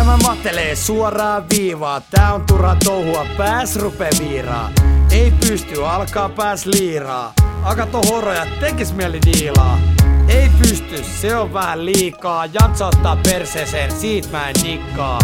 Elämä matelee suoraan viivaa, tää on turha touhua, pääs rupee viiraa. Ei pysty, alkaa pääs liiraa. Akato horoja, tekis mieli diilaa. Ei pysty, se on vähän liikaa. Jantsa ottaa perseeseen, siitä mä en dikkaa.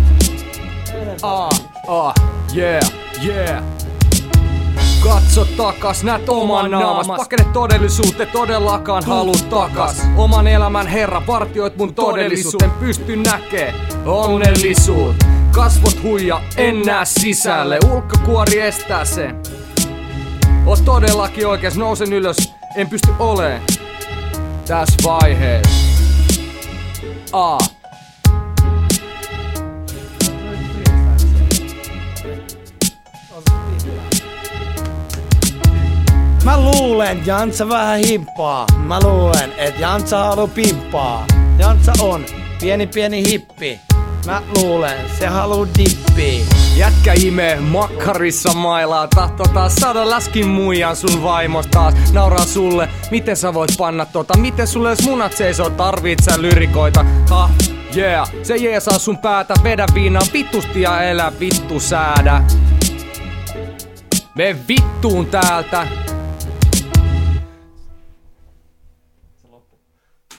Yeah. Katso takas, näet oman naamas. Pakene todellisuuteen, todellakaan halu takas. Oman elämän herra, vartioit mun todellisuuden. Pysty näkee onnellisuut. Kasvot huija, en näe sisälle. Ulkokuori estää sen. Oot todellakin oikees, nousen ylös. En pysty oleen tässä vaiheessa. Mä luulen, Jantsa vähän himppaa. Mä luulen, et Jantsa haluu pimppaa. Jantsa on pieni hippi. Mä luulen, se haluu dippii. Jätkä imee makkarissa mailaa. Tahto taas saada läskin muijan sun vaimos taas. Nauraa sulle, miten sä voit panna tota. Miten sulle edes munat seisoo, tarvit sä lyrikoita. Se jeesaa sun päätä. Vedä viinaa vitusti ja elä vittu säädä. Me vittuun täältä.